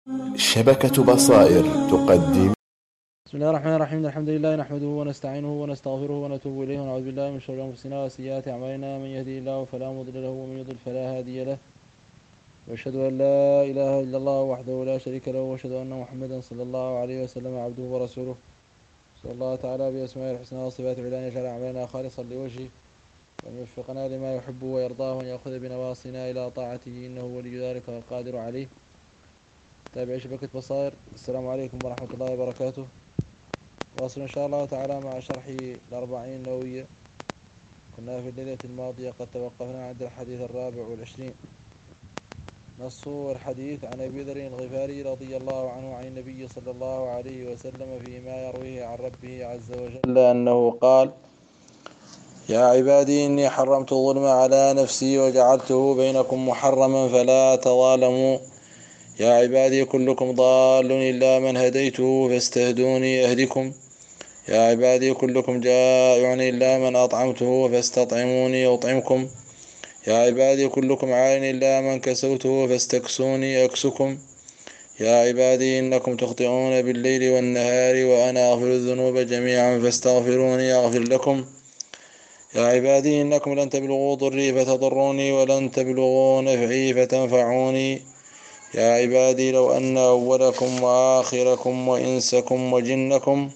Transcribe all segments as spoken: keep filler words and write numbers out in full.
شبكة بصائر تقدم. بسم الله الرحمن الرحيم. الحمد لله نحمده ونستعينه ونستغفره ونتوب إليه ونعوذ بالله من شرور أنفسنا وسيئات أعمالنا، من يهدي الله فلا مضل له ومن يضلل فلا هادي له، وأشهد أن لا إله إلا الله وحده لا شريك له، وأشهد أن محمدا صلى الله عليه وسلم عبده ورسوله. صلى الله تعالى بأسمائه الحسنى وصفاته العلى أن يجعل أعمالنا خالصا لوجهه، وأن يوفقنا لما يحب ويرضاه، وأن يأخذ بنواصينا إلى طاعته، إنه ولي ذلك والقادر عليه. تابع شبكة بصائر. السلام عليكم ورحمة الله وبركاته. واصل إن شاء الله تعالى مع شرح الأربعين النووية. كنا في الليلة الماضية قد توقفنا عند الحديث الرابع والعشرين. نص الحديث عن أبي ذر الغفاري رضي الله عنه عن النبي صلى الله عليه وسلم فيما يرويه عن ربه عز وجل أنه قال: يا عبادي إني حرمت الظلم على نفسي وجعلته بينكم محرما فلا تظالموا. يا عبادي كلكم ضال إلا من هديته فاستهدوني أهدكم. يا عبادي كلكم جائع إلا من أطعمته فاستطعموني أطعمكم. يا عبادي كلكم عار إلا من كسوته فاستكسوني أكسكم. يا عبادي إنكم تخطئون بالليل والنهار وأنا أغفر الذنوب جميعا فاستغفروني أغفر لكم. يا عبادي إنكم لن تبلغوا ضري فتضروني ولن تبلغوا نفعي فتنفعوني. يا عبادي لو أن أولكم وآخركم وإنسكم وجنكم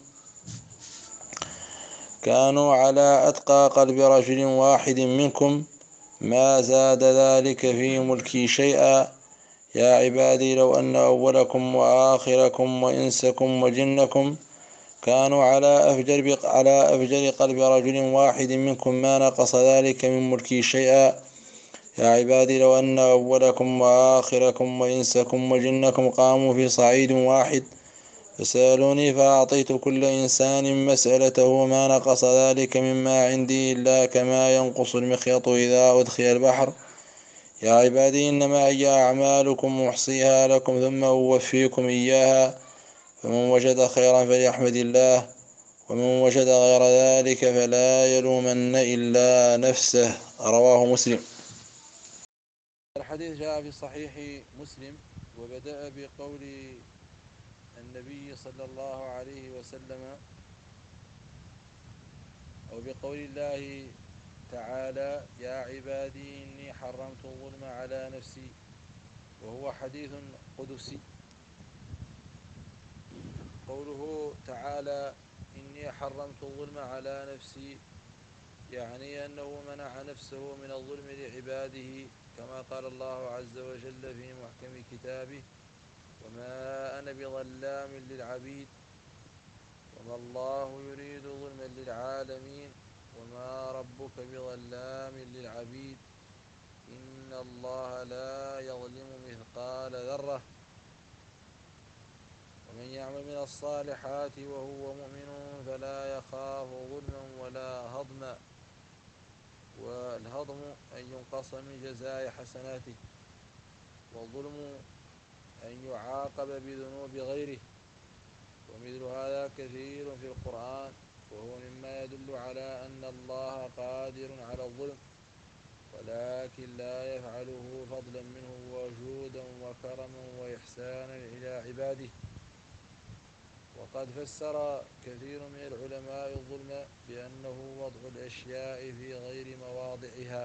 كانوا على أتقى قلب رجل واحد منكم ما زاد ذلك في ملكي شيئا. يا عبادي لو أن أولكم وآخركم وإنسكم وجنكم كانوا على أفجر, على أفجر قلب رجل واحد منكم ما نقص ذلك من ملكي شيئا. يا عبادي لو أن أولكم وآخركم وإنسكم وجنكم قاموا في صعيد واحد فسألوني فأعطيت كل إنسان مسألته ما نقص ذلك مما عندي إلا كما ينقص المخيط إذا أدخل البحر. يا عبادي إنما هي أعمالكم أحصيها لكم ثم أوفيكم إياها، فمن وجد خيرا فليحمد الله، ومن وجد غير ذلك فلا يلومن إلا نفسه. رواه مسلم. الحديث جاء في صحيح مسلم، وبدأ بقول النبي صلى الله عليه وسلم أو بقول الله تعالى: يا عبادي إني حرمت الظلم على نفسي، وهو حديث قدسي. قوله تعالى إني حرمت الظلم على نفسي يعني أنه منع نفسه من الظلم لعباده، كما قال الله عز وجل في محكم كتابه: وما أنا بظلام للعبيد، وما الله يريد ظلما للعالمين، وما ربك بظلام للعبيد، إن الله لا يظلم مثقال ذرة، ومن يعمل من الصالحات وهو مؤمن فلا يخاف ظلما ولا هضما. والهضم أن ينقص من جزاء حسناته، والظلم أن يعاقب بذنوب غيره. ومثل هذا كثير في القرآن، وهو مما يدل على أن الله قادر على الظلم، ولكن لا يفعله فضلا منه وجودا وكرما وإحسانا إلى عباده. وقد فسر كثير من العلماء الظلم بأنه وضع الأشياء في غير مواضعها.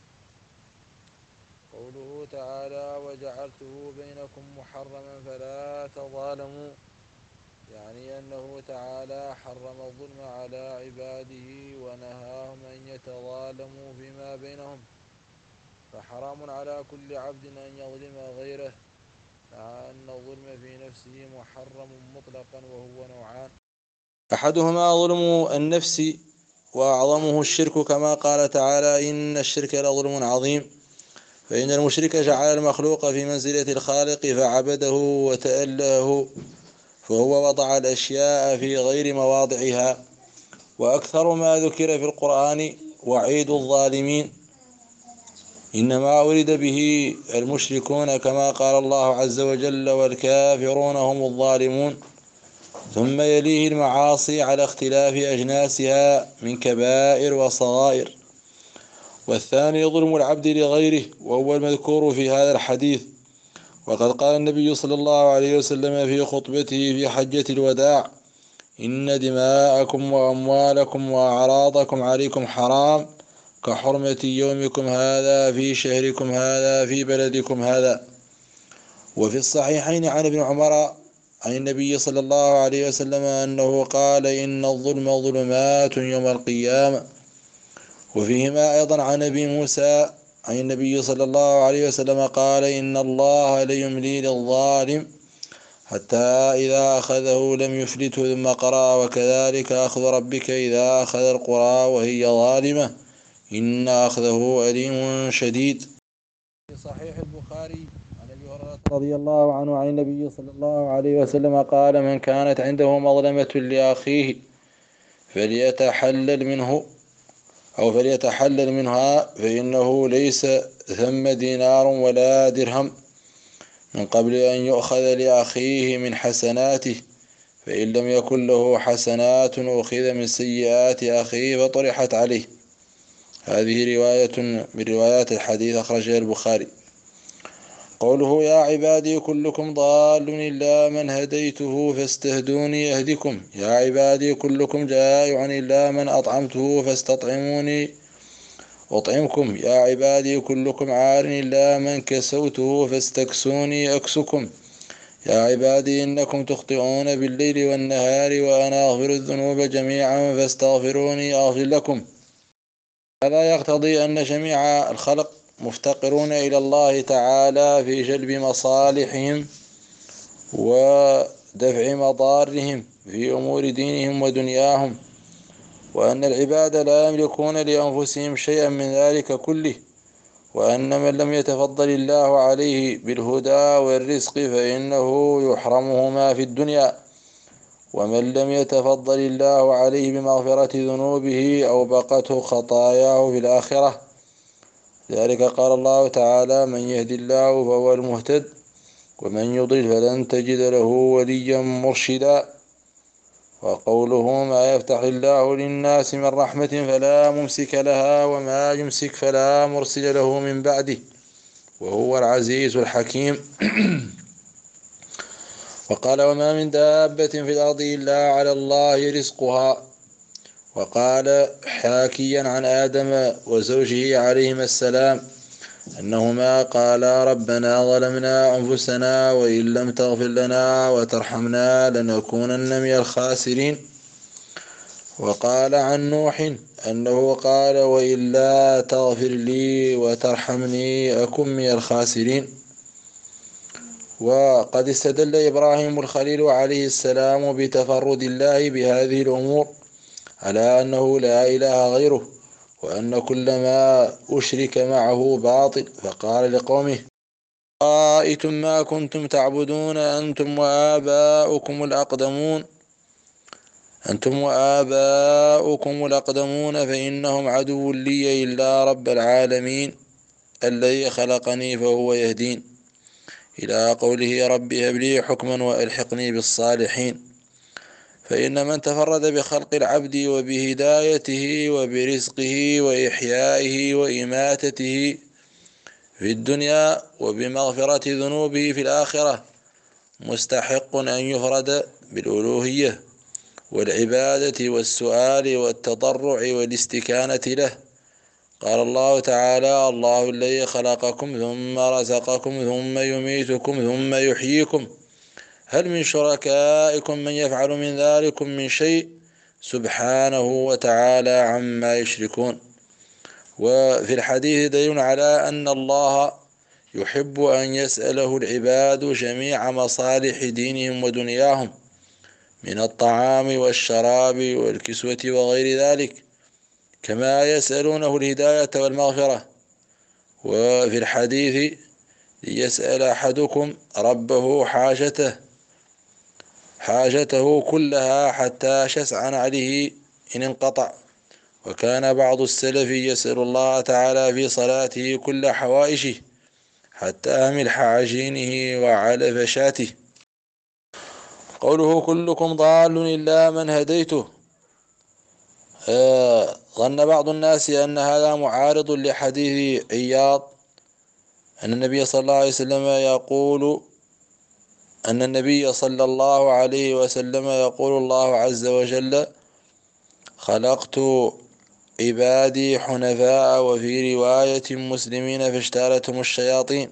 قوله تعالى: وجعلته بينكم محرما فلا تظالموا، يعني أنه تعالى حرم الظلم على عباده ونهاهم أن يتظالموا فيما بينهم، فحرام على كل عبد أن يظلم غيره، مع أن الظلم في نفسه محرم مطلقا، وهو نوعان: أحدهما ظلم النفس، وأعظمه الشرك، كما قال تعالى: إن الشرك لظلم عظيم. فإن المشرك جعل المخلوق في منزلة الخالق فعبده وتألهه، فهو وضع الأشياء في غير مواضعها. وأكثر ما ذكر في القرآن وعيد الظالمين، إنما أريد به المشركون، كما قال الله عز وجل: والكافرون هم الظالمون. ثم يليه المعاصي على اختلاف أجناسها من كبائر وصغائر. والثاني ظلم العبد لغيره، وهو المذكور في هذا الحديث، وقد قال النبي صلى الله عليه وسلم في خطبته في حجة الوداع: إن دماءكم وأموالكم وأعراضكم عليكم حرام كحرمة يومكم هذا في شهركم هذا في بلدكم هذا. وفي الصحيحين عن ابن عمر عن النبي صلى الله عليه وسلم أنه قال: إن الظلم ظلمات يوم القيامة. وفيهما أيضا عن أبي موسى عن النبي صلى الله عليه وسلم قال: إن الله ليملي للظالم حتى إذا أخذه لم يفلته، ثم قرأ: وكذلك أخذ ربك إذا أخذ القرى وهي ظالمة إن أخذه أليم شديد. في صحيح البخاري عن أبي هريرة رضي الله عنه عن النبي صلى الله عليه وسلم قال: من كانت عنده مظلمة لأخيه فليتحلل منه أو فليتحلل منها، فإنه ليس ثم دينار ولا درهم من قبل أن يؤخذ لأخيه من حسناته، فإن لم يكن له حسنات أخذ من سيئات أخيه فطرحت عليه. هذه رواية من روايات الحديث أخرجها البخاري. قوله: يا عبادي كلكم ضال إلا من هديته فاستهدوني أهدكم. يا عبادي كلكم جائع إلا من أطعمته فاستطعموني أطعمكم. يا عبادي كلكم عار إلا من كسوته فاستكسوني أكسكم. يا عبادي إنكم تخطئون بالليل والنهار وأنا أغفر الذنوب جميعا فاستغفروني أغفر لكم. هذا يقتضي أن جميع الخلق مفتقرون إلى الله تعالى في جلب مصالحهم ودفع مضارهم في أمور دينهم ودنياهم، وأن العباد لا يملكون لأنفسهم شيئا من ذلك كله، وأن من لم يتفضل الله عليه بالهدى والرزق فإنه يحرمهما في الدنيا، ومن لم يتفضل الله عليه بمغفرة ذنوبه أوبقته خطاياه في الآخرة. لذلك قال الله تعالى: من يهد الله فهو المهتد ومن يضلل فلن تجد له وليا مرشدا. وقوله: ما يفتح الله للناس من رحمة فلا ممسك لها وما يمسك فلا مرسل له من بعده وهو العزيز الحكيم. وقال: وما من دابة في الأرض إلا على الله رزقها. وقال حاكيا عن آدم وزوجه عليهما السلام أنهما قالا: ربنا ظلمنا أنفسنا وإن لم تغفر لنا وترحمنا لنكونن من الخاسرين. وقال عن نوح أنه قال: وإلا تغفر لي وترحمني أكن من الخاسرين. وقد استدل إبراهيم الخليل عليه السلام بتفرد الله بهذه الأمور على أنه لا إله غيره، وأن كل ما أشرك معه باطل، فقال لقومه: رأيتم ما كنتم تعبدون أنتم وآباؤكم الأقدمون أنتم وآباؤكم الأقدمون فإنهم عدو لي إلا رب العالمين الذي خلقني فهو يهدين، إلى قوله: رب هب لي حكما وألحقني بالصالحين. فإن من تفرد بخلق العبد وبهدايته وبرزقه وإحيائه وإماتته في الدنيا وبمغفرة ذنوبه في الآخرة مستحق أن يفرد بالألوهية والعبادة والسؤال والتضرع والاستكانة له. قال الله تعالى: الله الذي خلقكم ثم رزقكم ثم يميتكم ثم يحييكم هل من شركائكم من يفعل من ذلكم من شيء سبحانه وتعالى عما يشركون. وفي الحديث دليل على أن الله يحب أن يسأله العباد جميع مصالح دينهم ودنياهم من الطعام والشراب والكسوة وغير ذلك، كما يسألونه الهداية والمغفرة. وفي الحديث: ليسأل أحدكم ربه حاجته حاجته كلها حتى شسعا عليه إن انقطع. وكان بعض السلف يسأل الله تعالى في صلاته كل حوائجه حتى ملح عجينه وعلف شاته. قوله: كلكم ضال إلا من هديته. آه ظن بعض الناس أن هذا معارض لحديث عياض أن النبي صلى الله عليه وسلم يقول أن النبي صلى الله عليه وسلم يقول الله عز وجل: خلقت عبادي حنفاء، وفي رواية مسلمين فاجتالتهم الشياطين.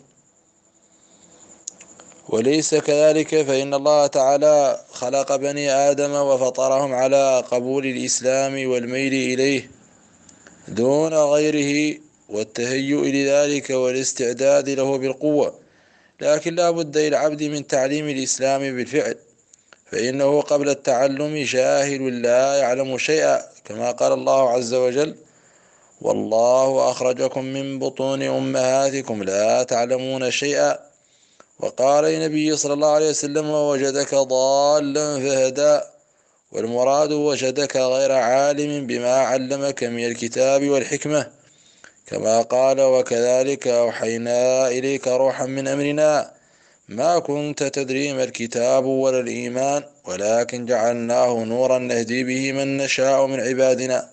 وليس كذلك، فإن الله تعالى خلق بني آدم وفطرهم على قبول الإسلام والميل إليه دون غيره والتهيؤ لذلك والاستعداد له بالقوة، لكن لا بد للعبد من تعليم الإسلام بالفعل، فإنه قبل التعلم جاهل لا يعلم شيئا، كما قال الله عز وجل: والله أخرجكم من بطون أمهاتكم لا تعلمون شيئا. وقال النبي صلى الله عليه وسلم: ووجدك ضالا فهدى، والمراد وجدك غير عالم بما علمك من الكتاب والحكمة، كما قال: وكذلك أوحينا إليك روحا من أمرنا ما كنت تدري ما الكتاب ولا الإيمان ولكن جعلناه نورا نهدي به من نشاء من عبادنا.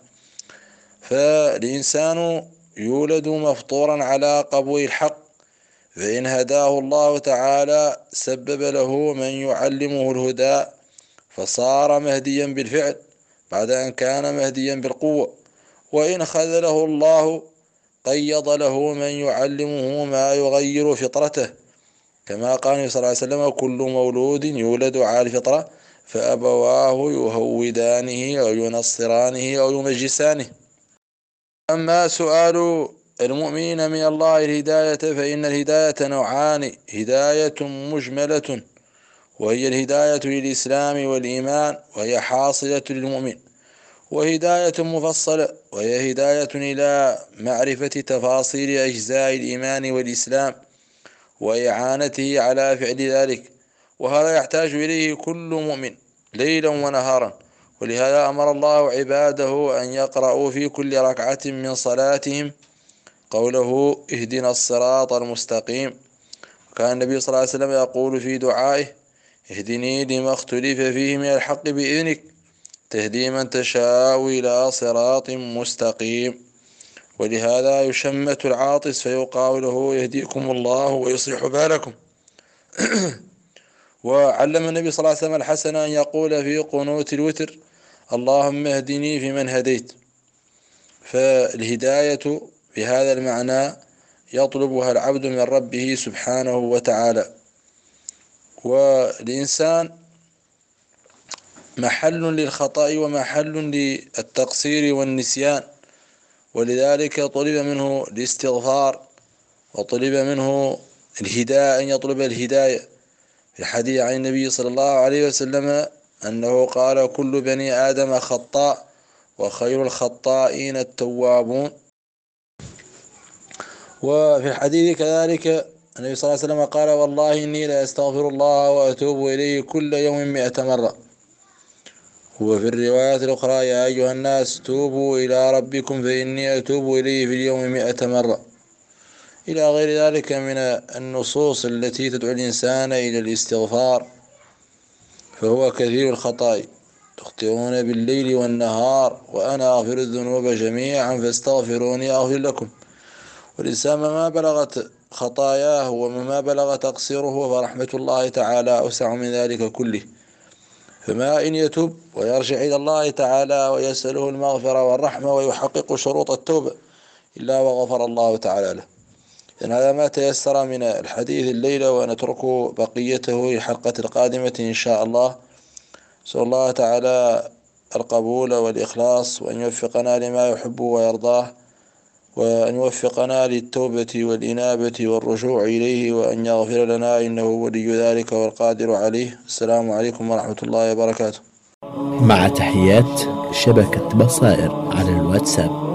فالإنسان يولد مفطورا على قبول الحق، فإن هداه الله تعالى سبب له من يعلمه الهدى فصار مهديا بالفعل بعد أن كان مهديا بالقوة، وإن خذله الله قيض له من يعلمه ما يغير فطرته، كما قال صلى الله عليه وسلم: كل مولود يولد على الفطرة فأبواه يهودانه أو ينصرانه أو يمجسانه. أما سؤال المؤمنين من الله الهداية، فإن الهداية نوعان: هداية مجملة وهي الهداية للإسلام والإيمان وهي حاصلة للمؤمن، وهداية مفصلة وهي هداية إلى معرفة تفاصيل أجزاء الإيمان والإسلام وإعانته على فعل ذلك، وهذا يحتاج إليه كل مؤمن ليلا ونهارا. ولهذا أمر الله عباده أن يقرأوا في كل ركعة من صلاتهم قوله: اهدنا الصراط المستقيم. وكان النبي صلى الله عليه وسلم يقول في دعائه: اهدني لما اختلف فيه من الحق بإذنك تهدي من تشاء إلى صراط مستقيم. ولهذا يشمت العاطس فيقال له: يهديكم الله ويصلح بالكم. وعلم النبي صلى الله عليه وسلم الحسن أن يقول في قنوت الوتر: اللهم اهدني فيمن هديت. فالهداية بهذا المعنى يطلبها العبد من ربه سبحانه وتعالى. والإنسان محل للخطأ ومحل للتقصير والنسيان، ولذلك طلب منه الاستغفار وطلب منه الهداية، أن يطلب الهداية. في الحديث عن النبي صلى الله عليه وسلم أنه قال: كل بني آدم خطاء وخير الخطائين التوابون. وفي الحديث كذلك النبي صلى الله عليه وسلم قال: والله إني لا أستغفر الله وأتوب إليه كل يوم مئة مرة. وفي الروايات الأخرى: يا أيها الناس توبوا إلى ربكم فإني أتوب إليه في اليوم مئة مرة، إلى غير ذلك من النصوص التي تدعو الإنسان إلى الاستغفار. فهو كثير الخطايا، تخطئون بالليل والنهار وأنا أغفر الذنوب جميعا فاستغفروني أغفر لكم. والإنسان ما بلغت خطاياه وما بلغ تقصيره فرحمة الله تعالى أوسع من ذلك كله، فما إن يتوب ويرجع إلى الله تعالى ويسأله المغفرة والرحمة ويحقق شروط التوبة إلا وغفر الله تعالى له. إن هذا ما تيسر من الحديث الليلة، ونترك بقيته الحلقة القادمة إن شاء الله. نسأل الله تعالى القبول والإخلاص، وأن يوفقنا لما يحب ويرضاه، وأن يوفقنا للتوبة والإنابة والرجوع إليه، وأن يغفر لنا إنه ولي ذلك والقادر عليه. السلام عليكم ورحمة الله وبركاته. مع تحيات شبكة بصائر على الواتساب.